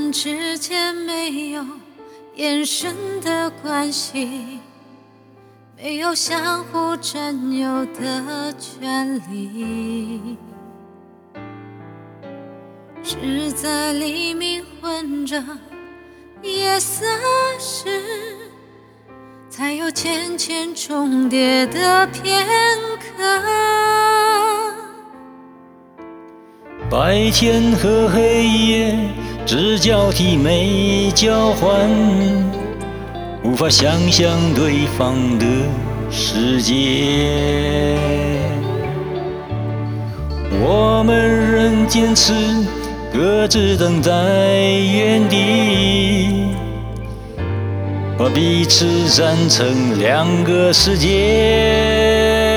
们之间没有眼神的关系，没有相互占有的权利，只在黎明混着夜色时，才有渐渐重叠的片刻。 白天和黑夜只交替没交换，无法想象对方的世界。我们仍坚持各自等在原地，把彼此染成两个世界。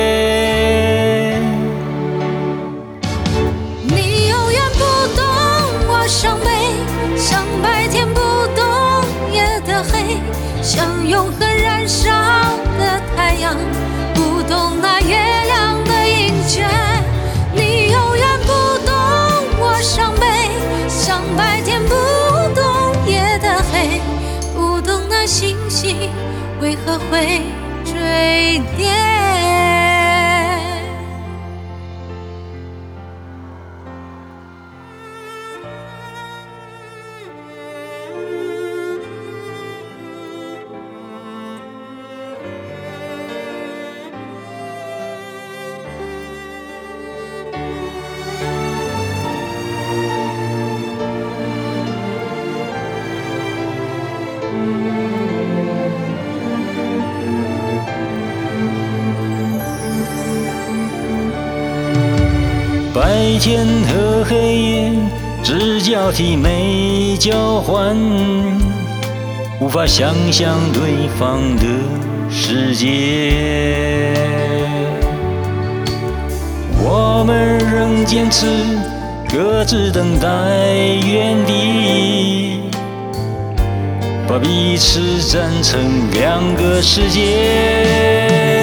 你永远不懂我伤悲，像白天不懂夜的黑，像永恒燃烧的太阳，不懂那月亮的盈缺。你永远不懂我伤悲，像白天不懂夜的黑，不懂那星星为何会坠跌。 白天和黑夜只交替没交换，无法想象对方的世界。我们仍坚持各自等待原地，把彼此染成两个世界。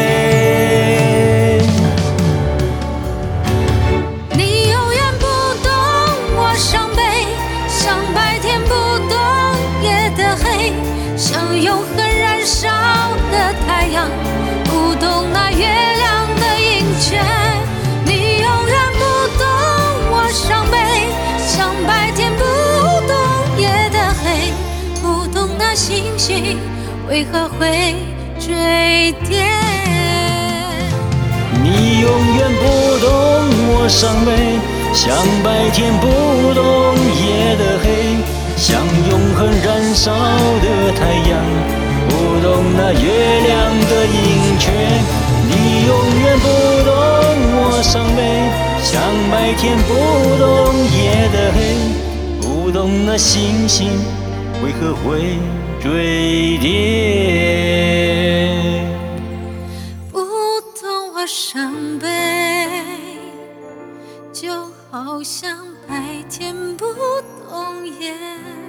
像永恒燃烧的太阳，不懂那月亮的盈缺。你永远不懂我伤悲，像白天不懂夜的黑，不懂那星星为何会坠跌。 你永远不懂我伤悲，像白天不懂夜的黑，像永恒燃烧的太阳，不懂那月亮的盈缺。你永远不懂我伤悲，像白天不懂夜的黑，不懂那星星为何会坠跌。 不懂我伤悲，就好像白天不懂夜。